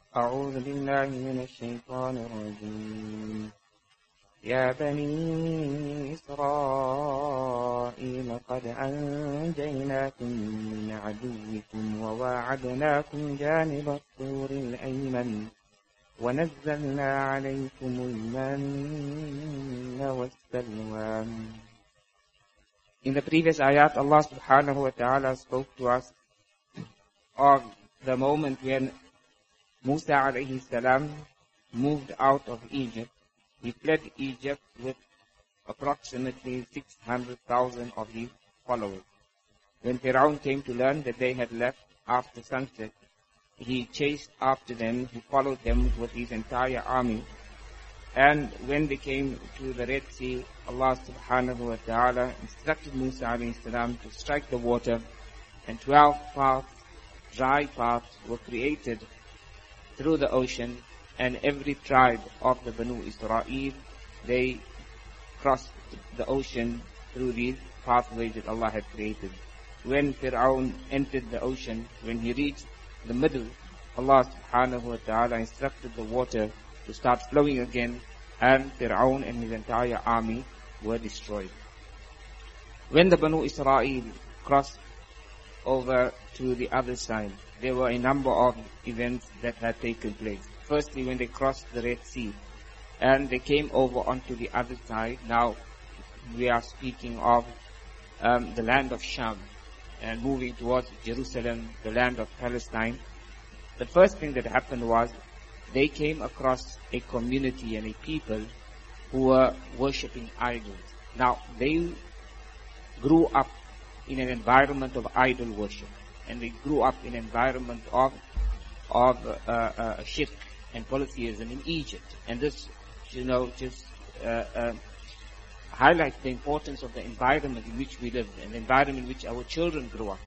أعوذ بالله من الشيطان الرجيم يا بني إسرائيل قد أنجيناكم من عدوكم وواعدناكم جانب الطور الأيمن ونزلنا عليكم المن والسلوى. In the previous ayat, Allah subhanahu wa ta'ala spoke to us of the moment when Musa alayhi salam moved out of Egypt. He fled Egypt with approximately 600,000 of his followers. When Pharaoh came to learn that they had left after sunset, he chased after them, he followed them with his entire army. And when they came to the Red Sea, Allah subhanahu wa ta'ala instructed Musa alayhi salam to strike the water, and 12 paths, dry paths, were created through the ocean, and every tribe of the Banu Israel, they crossed the ocean through these pathways that Allah had created. When Fir'aun entered the ocean, when he reached the middle, Allah subhanahu wa ta'ala instructed the water to start flowing again, and Fir'aun and his entire army were destroyed. When the Banu Israel crossed over to the other side, there were a number of events that had taken place. Firstly, when they crossed the Red Sea and they came over onto the other side, now we are speaking of the land of Sham and moving towards Jerusalem, the land of Palestine. The first thing that happened was they came across a community and a people who were worshipping idols. Now, they grew up in an environment of idol worship, and they grew up in an environment of shirk and polytheism in Egypt. And this, just highlights the importance of the environment in which we live, and the environment in which our children grew up.